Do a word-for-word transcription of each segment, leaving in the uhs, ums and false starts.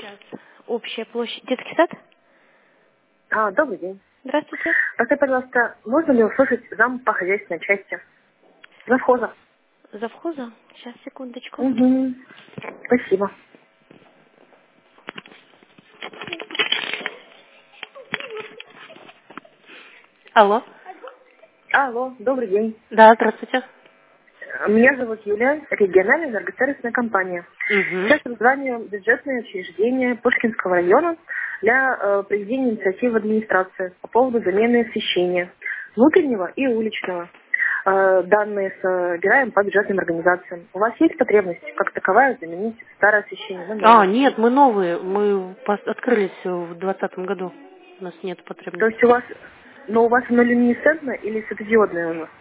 Общая площадь. Детский сад? А, добрый день. Здравствуйте. Скажите, пожалуйста, можно ли услышать зам по хозяйственной части? Завхоза. Завхоза? Сейчас, секундочку. Угу. Спасибо. Алло. Алло, добрый день. Да, здравствуйте. Меня зовут Юлия, региональная энергосервисная компания. Угу. Сейчас название бюджетное учреждение Пушкинского района для э, проведения инициативы администрации по поводу замены освещения внутреннего и уличного. Э, данные собираем по бюджетным организациям. У вас есть потребность как таковая заменить старое освещение на А, новое? нет, мы новые. Мы пос- открылись в двадцатом году. У нас нет То потребности. есть у вас, но у вас оно люминесцентное или светодиодное у нас?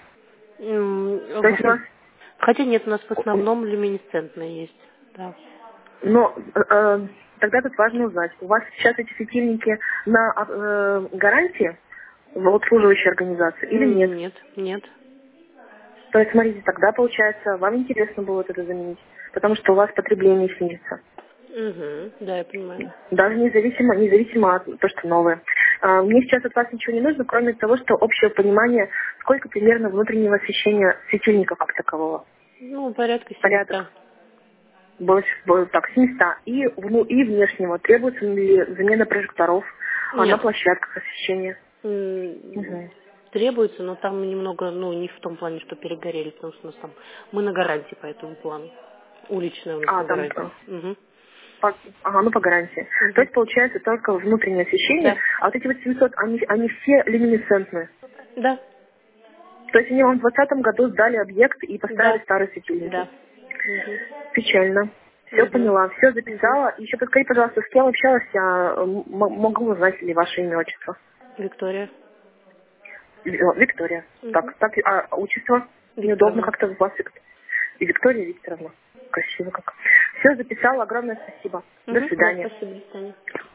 М, То в есть у нас, основ- Хотя нет, у нас в основном люминесцентные есть. Да. но э, э, тогда тут важно узнать, у вас сейчас эти светильники на э, гарантии в обслуживающей организации или нет? М, Нет, нет. То есть, смотрите, тогда, получается, вам интересно будет это заменить, потому что у вас потребление снизится. Угу. Да, я понимаю. Даже независимо, независимо от того, что новое. А, Мне сейчас от вас ничего не нужно, кроме того, что общее понимание, сколько примерно внутреннего освещения светильника как такового. Ну, порядка семисот. Порядок. Больше, бо- так, семьсот. И, вну- и внешнего. Требуется ли замена прожекторов а, на Нет. площадках освещения? М, Угу. Требуется, но там немного, ну, не в том плане, что перегорели, потому что у нас там, мы на гарантии по этому плану. Уличная у нас А, на там, гарантии. э, Угу. по, ага, ну по гарантии. То Угу. есть получается только внутреннее освещение, Да. а вот эти вот семьсот, они, они все люминесцентные. Да. То есть они вам в двадцатом году сдали объект и поставили Да. старые светильники. Да. Угу. Печально. Все Угу. поняла, все Угу. записала. Еще подскажи, пожалуйста, с кем общалась, я м- могу узнать ли ваше имя, отчество. Виктория. Ви- о, Виктория. Угу. Так, так, а отчество? Неудобно Викторовна. как-то у вас. Вик- И Виктория Викторовна. Красиво как. Все записала, огромное спасибо. До Угу. Да, свидания. спасибо, до свидания.